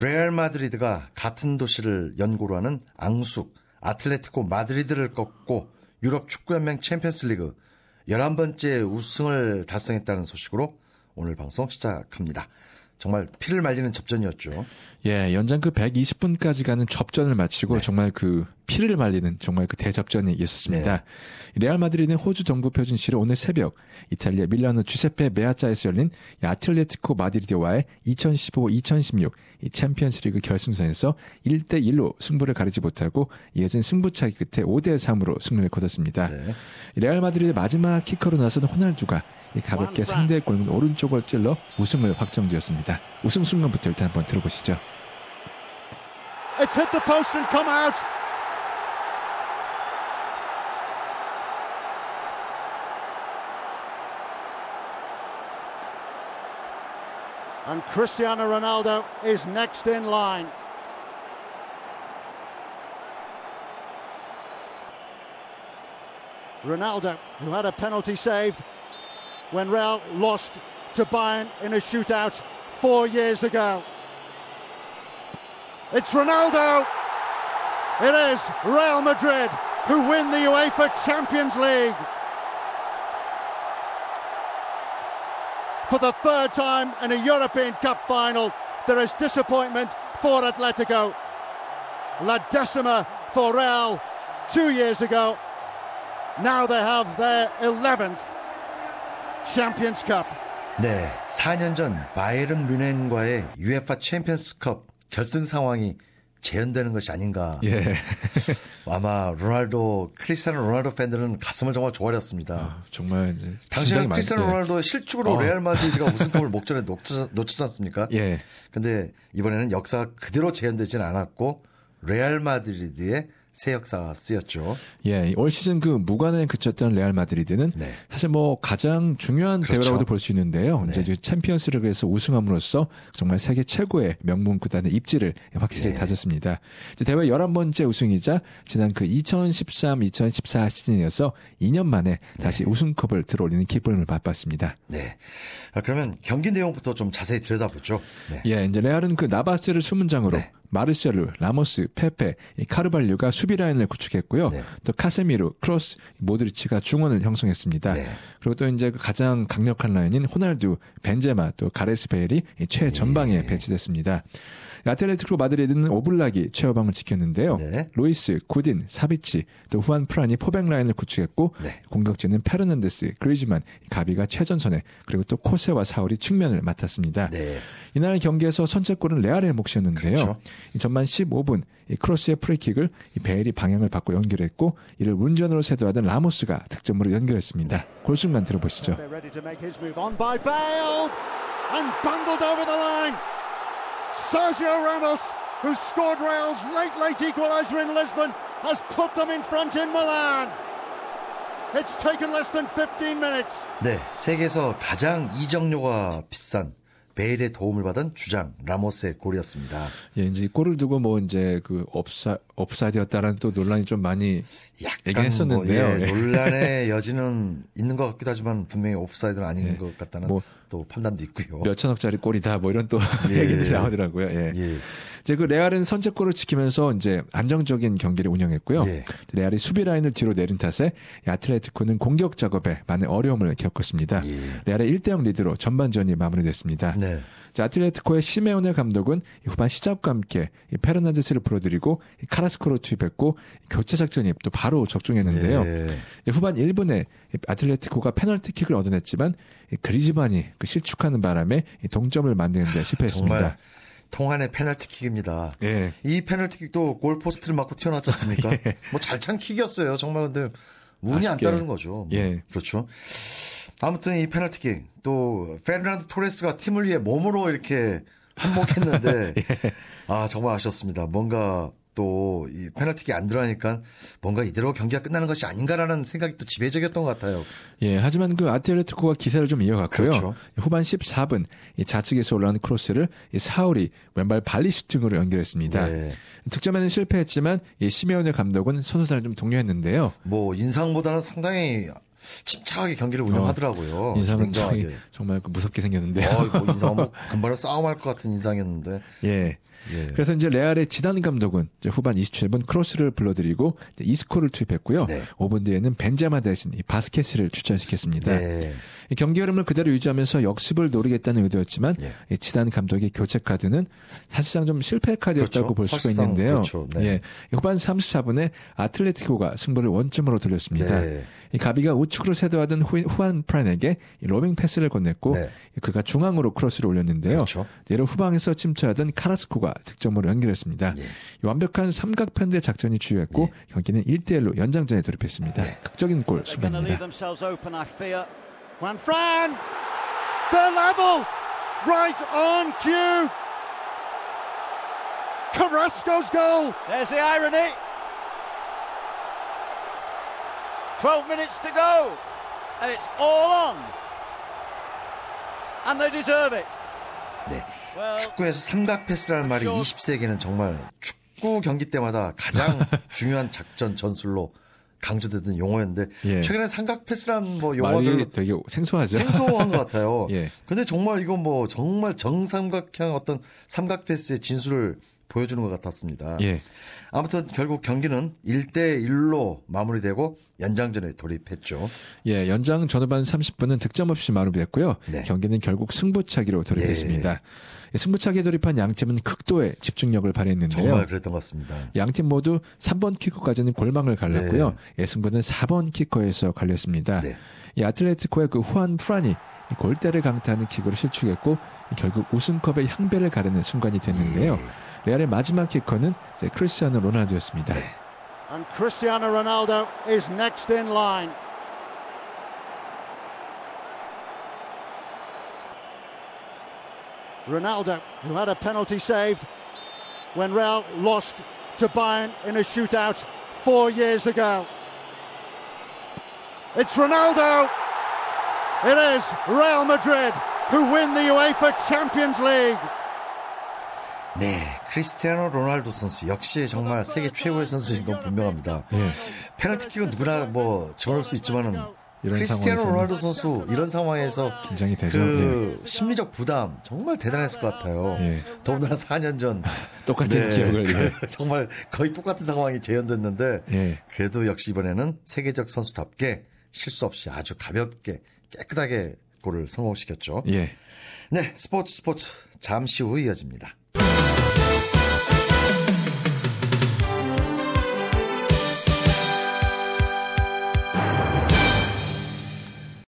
레알 마드리드가 같은 도시를 연고로 하는 앙숙 아틀레티코 마드리드를 꺾고 유럽 축구연맹 챔피언스리그 11번째 우승을 달성했다는 소식으로 오늘 방송 시작합니다. 정말 피를 말리는 접전이었죠. 예, 연장 120분까지 가는 접전을 마치고 네. 정말 피를 말리는 정말 대접전이 있었습니다. 네. 레알 마드리드는 호주 정부 표준시로 오늘 새벽 이탈리아 밀라노 주세페 메아짜에서 열린 아틀레티코 마드리드와의 2015-2016 챔피언스리그 결승선에서 1대1로 승부를 가리지 못하고 이어진 승부차기 끝에 5대3으로 승리를 거뒀습니다. 네. 레알 마드리드 마지막 키커로 나선 호날두가 가볍게 상대의 골문 오른쪽을 찔러 우승을 확정지었습니다. 우승 순간부터 일단 한번 들어보시죠. It's hit the post and come out. And Cristiano Ronaldo is next in line. Ronaldo, who had a penalty saved when Real lost to Bayern in a shootout 4 years ago. It's Ronaldo! It is Real Madrid who win the UEFA Champions League. For the third time in a European Cup final, there is disappointment for Atletico. La decima for Real 2 years ago. Now they have their 11th Champions Cup. 네, 4년 전 바이에른 뮌헨과의 UEFA 챔피언스컵 결승 상황이 재현되는 것이 아닌가. 예. 아마 크리스티아노 로날도 팬들은 가슴을 정말 조아렸습니다. 정말 당시에는 크리스티아노 로날도의 실축으로 레알 마드리드가 우승컵을 목전에 놓치지 않습니까? 예. 근데 이번에는 역사가 그대로 재현되지는 않았고 레알 마드리드의 새 역사가 쓰였죠. 예, 올 시즌 무관에 그쳤던 레알 마드리드는 네. 사실 가장 중요한 그렇죠. 대회라고도 볼 수 있는데요. 네. 이제 챔피언스리그에서 우승함으로써 정말 세계 최고의 명문 구단의 입지를 확실히 네. 다졌습니다. 이제 대회 11번째 우승이자 지난 2013-2014 시즌이어서 2년 만에 다시 우승컵을 들어올리는 기쁨을 맛봤습니다. 네. 그러면 경기 내용부터 좀 자세히 들여다보죠. 네. 예, 이제 레알은 나바스를 수문장으로 네. 마르셀루, 라모스, 페페, 카르발류가 수비 라인을 구축했고요. 네. 또 카세미루, 크로스, 모드리치가 중원을 형성했습니다. 네. 그리고 또 이제 가장 강력한 라인인 호날두, 벤제마, 또 가레스 베일이 최전방에 배치됐습니다. 아틀레티코 마드리드는 오블락이 최후방을 지켰는데요. 네. 로이스, 구딘, 사비치, 또 후안 프란이 포백 라인을 구축했고 네. 공격진은 페르난데스, 그리즈만, 가비가 최전선에 그리고 또 코세와 사울이 측면을 맡았습니다. 네. 이날 경기에서 선제골은 레알의 몫이었는데요. 그렇죠. 전반 15분 크로스의 프리킥을 베일이 방향을 바꿔 연결했고 이를 운전으로 세도하던 라모스가 득점으로 연결했습니다. 골순간 들어보시죠. Sergio Ramos, who scored Real's late equaliser in Lisbon, has put them in front in Milan. It's taken less than 15 minutes. 네, 세계에서 가장 이적료가 비싼 베일의 도움을 받은 주장 라모스의 골이었습니다. 예, 이제 골을 두고 이제 옵사이드였다라는 또 논란이 좀 많이 얘기했었는데요. 논란의 여지는 있는 것 같기도 하지만 분명히 옵사이드는 아닌 것 같다는 또 판단도 있고요. 몇 천억짜리 골이다 이런 또 얘기들이 나오더라고요. 예. 이제 레알은 선제골을 지키면서 이제 안정적인 경기를 운영했고요. 레알이 수비 라인을 뒤로 내린 탓에 아틀레티코는 공격 작업에 많은 어려움을 겪었습니다. 레알의 1대0 리드로 전반전이 마무리됐습니다. 네. 자, 아틀레티코의 시메오네 감독은 후반 시작과 함께 페르난데스를 불러들이고 카라스코를 투입했고 교체 작전이 또 바로 적중했는데요. 후반 1분에 아틀레티코가 페널티킥을 얻어냈지만 그리즈만이 실축하는 바람에 동점을 만드는 데 실패했습니다. 정말 통한의 페널티킥입니다. 예. 이 페널티킥도 골포스트를 맞고 튀어나왔지 않습니까? 예. 잘 찬 킥이었어요. 정말 근데 운이 안 따르는 거죠. 예. 그렇죠. 아무튼 이 페널티킥 또 페르난도 토레스가 팀을 위해 몸으로 이렇게 한몫했는데 예. 정말 아쉬웠습니다. 뭔가 또 이 페널티킥이 안 들어가니까 뭔가 이대로 경기가 끝나는 것이 아닌가라는 생각이 또 지배적이었던 것 같아요. 예, 하지만 아틀레티코가 기세를 좀 이어갔고요. 그렇죠. 후반 14분 좌측에서 올라온 크로스를 사울이 왼발 발리 슈팅으로 연결했습니다. 네. 득점에는 실패했지만 시메오네 감독은 선수단을 좀 독려했는데요. 인상보다는 상당히 침착하게 경기를 운영하더라고요. 인상은 정말 무섭게 생겼는데요. 인상은 금발로 싸움할 것 같은 인상이었는데. 예. 예. 그래서 이제 레알의 지단 감독은 이제 후반 27분 크로스를 불러들이고 이스코를 투입했고요. 네. 5분 뒤에는 벤제마 대신 이 바스켓을 출전시켰습니다. 네. 이 경기 흐름을 그대로 유지하면서 역습을 노리겠다는 의도였지만 예. 이 지단 감독의 교체 카드는 사실상 좀 실패 카드였다고 그렇죠. 볼 수가 사실상 있는데요. 그렇죠. 네. 예. 후반 34분에 아틀레티코가 승부를 원점으로 돌렸습니다. 네. 이 가비가 우측으로 세도하던 후안 프란에게 로빙 패스를 건넸고 네. 그가 중앙으로 크로스를 올렸는데요. 그렇죠. 이를 후방에서 침투하던 카라스코가 득점으로 연결했습니다. 예. 이 완벽한 삼각편대 작전이 주요했고 경기는 1대1로 연장전에 돌입했습니다. 극적인 골 순간입니다. Juan Fran, the level, right on cue. Carrasco's goal. There's the irony. 12 minutes to go, and it's all on. And they deserve it. 네. Well, 축구에서 삼각 패스라는 말이 20세기는 정말 축구 경기 때마다 가장 중요한 작전 전술로 강조되던 용어였는데 예. 최근에 삼각 패스라는 뭐 말이 용어들 되게 생소하죠. 생소한 것 같아요. 예. 근데 정말 이건 뭐 정말 정삼각형 어떤 삼각 패스의 진수를 보여주는 것 같았습니다. 예. 아무튼 결국 경기는 1대1로 마무리되고 연장전에 돌입했죠. 예, 연장 전후반 30분은 득점 없이 마무리됐고요. 네. 경기는 결국 승부차기로 돌입했습니다. 승부차기에 돌입한 양팀은 극도의 집중력을 발휘했는데요. 정말 그랬던 것 같습니다. 양팀 모두 3번 키커까지는 골망을 갈랐고요. 예, 승부는 4번 키커에서 갈렸습니다. 네. 이 아틀레티코의 그 후안 프란이 골대를 강타하는 킥으로 실축했고 결국 우승컵의 향배를 가르는 순간이 됐는데요. 레알의 마지막 키커는 이제 크리스티아노 로날두였습니다. 네. And Cristiano Ronaldo is next in line. Ronaldo, who had a penalty saved when Real lost to Bayern in a shootout 4 years ago. It's Ronaldo. It is Real Madrid who win the UEFA Champions League. 네, 크리스티아노 로날두 선수 역시 정말 세계 최고의 선수인 건 분명합니다. 예. 페널티킥은 누구나 뭐 집어넣을 수 있지만은 이런 크리스티아노 상황에서는 로날두 선수 이런 상황에서 긴장이 되죠. 그 심리적 부담 정말 대단했을 것 같아요. 예. 더군다나 4년 전 똑같은 기억을. 예. 정말 거의 똑같은 상황이 재현됐는데 예. 그래도 역시 이번에는 세계적 선수답게 실수 없이 아주 가볍게 깨끗하게 골을 성공시켰죠. 예. 네, 스포츠 잠시 후 이어집니다.